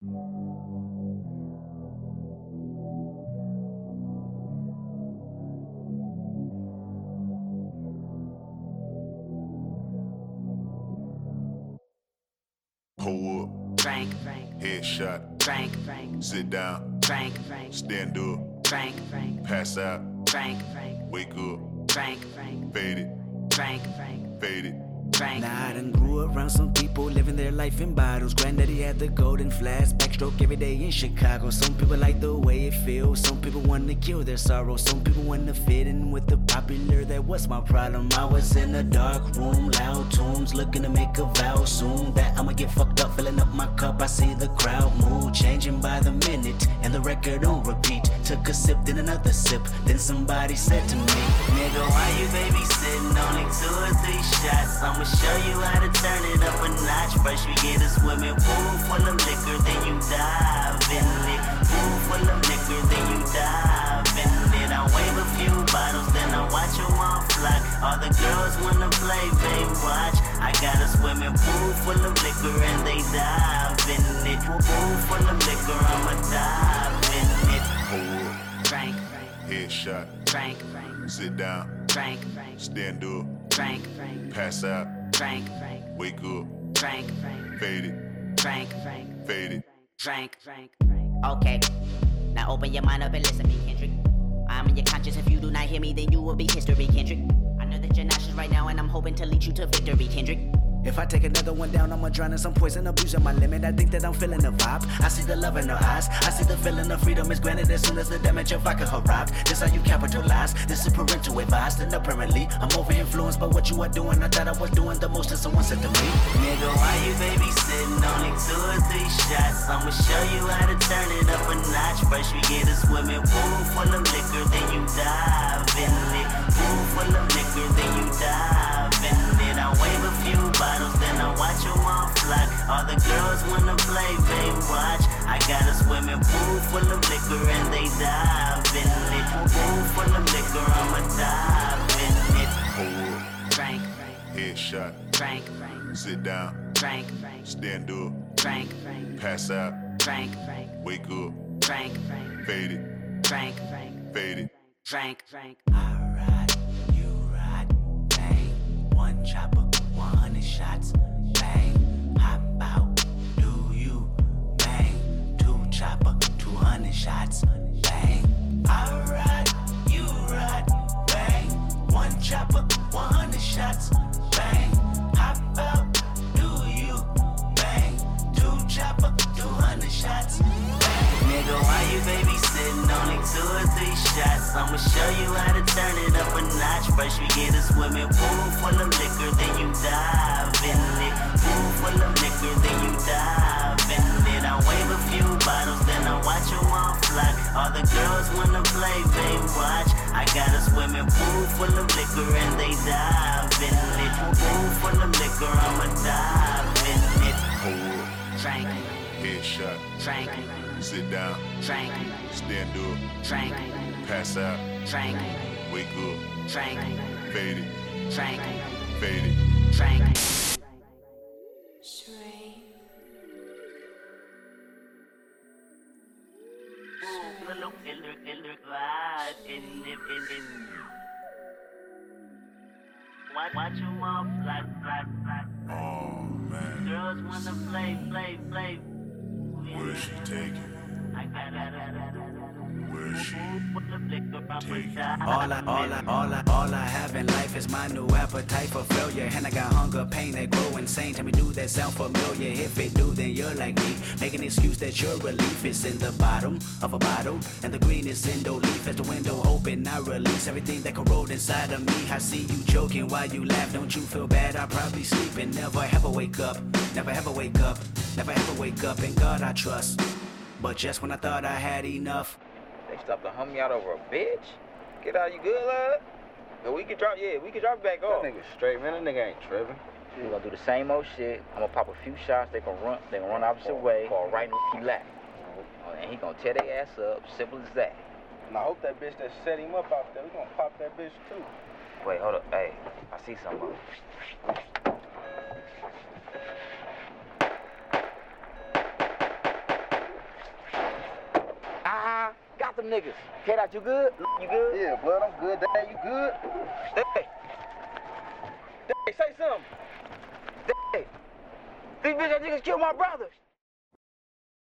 Pull up, Frank, headshot, Frank, sit down, Frank, stand up, Frank, pass out, Frank, wake up, Frank, fade it, Frank, fade it. Now I done grew around some people living their life in bottles. Granddaddy had the golden flash, backstroke every day in Chicago. Some people like the way it feels, some people wanna kill their sorrow. Some people wanna fit in with the popular, that was my problem. I was in a dark room, loud tunes, looking to make a vow soon that I'ma get fucked up, filling up my cup. I see the crowd mood changing by the minute, and the record on repeat. Took a sip, then another sip, then somebody said to me, nigga, why you babysitting? Only 2 or 3 shots, I'ma show you how to turn it up a notch. First we get a swimming pool full of liquor, then you dive in it. Pool full of liquor, then you dive in it. I wave a few bottles, then I watch them all fly. All the girls wanna play, babe, watch. I got a swimming pool full of liquor and they dive in it. Pool full of liquor, I'ma dive in it. Pull up, Frank, headshot, Frank, sit down, Frank, stand up, Frank, pass out, Frank, wake up, Frank, fade it, Frank, fade it. Frank. Okay, now open your mind up and listen to me, Kendrick. I'm in your conscience. If you do not hear me, then you will be history, Kendrick. I know that you're nauseous right now, and I'm hoping to lead you to victory, Kendrick. If I take another one down, I'ma drown in some poison, abusing my limit. I think that I'm feeling the vibe. I see the love in her eyes. I see the feeling of freedom is granted as soon as the damage of vodka arrived. This how you capitalize. This is parental advice. And apparently, I'm over influenced by what you are doing. I thought I was doing the most, and someone said to me, nigga, why you babysitting? Only 2 or 3 shots. I'ma show you how to turn it up a notch. First we get a swimming pool full of liquor, then you dive in it. Pool full of liquor, then you dive in it. I wave a few bottles, then I watch them all fly. All the girls wanna play, babe, watch. I got a swimming pool full of liquor and they dive in it. Pool full of liquor, I'ma dive in it. Pull up, Frank, headshot, Frank, sit down, Frank, stand up, Frank, pass out, Frank, wake up, Frank, fade it, Frank, fade it. Frank. I ride, you ride, bang. 1 chopper, 100 shots, bang. Hop out, do you, bang. 2 chopper, 200 shots, bang. I ride, you ride, bang. 1 chopper, 100 shots, bang. Hop out, do you, bang. 2 chopper, 200 shots, bang. Nigga, why you babysitting? Only 2 or 3 shots. I'ma show you how to turn it up a notch. First we get a swimming pool full of liquor, then you dive in it. Pool full of liquor, then you dive in it. I wave a few bottles, then I watch them all fly. All the girls wanna play, babe, watch. I got a swimming pool full of liquor and they dive in it. Pool full of liquor, I'ma dive in it. Pull up, Frank, headshot, Frank, sit down, Frank, stand up, Frank, pass out, Frank, wake up, Frank, fade it, Frank, fade it. Frank. Watch them all fly. Oh man, Girls wanna play. where's she taking? I got Where's she taking? All I have in life is my new appetite for failure. And I got hunger, pain that grow insane. Tell me, do that sound familiar? If it do, then you're like me. Make an excuse that your relief is in the bottom of a bottle, and the green is in leaf. As the window open, I release everything that corrode inside of me. I see you joking while you laugh. Don't you feel bad? I probably sleep and never ever wake up. Never ever wake up. Never ever wake up. In God I trust. But just when I thought I had enough, They stopped to hum me out over a bitch. Get out, you good, lad? Yeah, we can drop it back off. That nigga straight, man. That nigga ain't tripping. We gonna do the same old shit. I'm gonna pop a few shots. They gonna run opposite way. Fall right in the lap. And he gonna tear their ass up. Simple as that. And I hope that bitch that set him up out there, we gonna pop that bitch too. Wait, hold up. Hey, I see something. them niggas. K-Dot, you good? You good? Yeah, blood, I'm good. Dad, you good? Hey, say something. Hey, these bitch niggas killed my brother.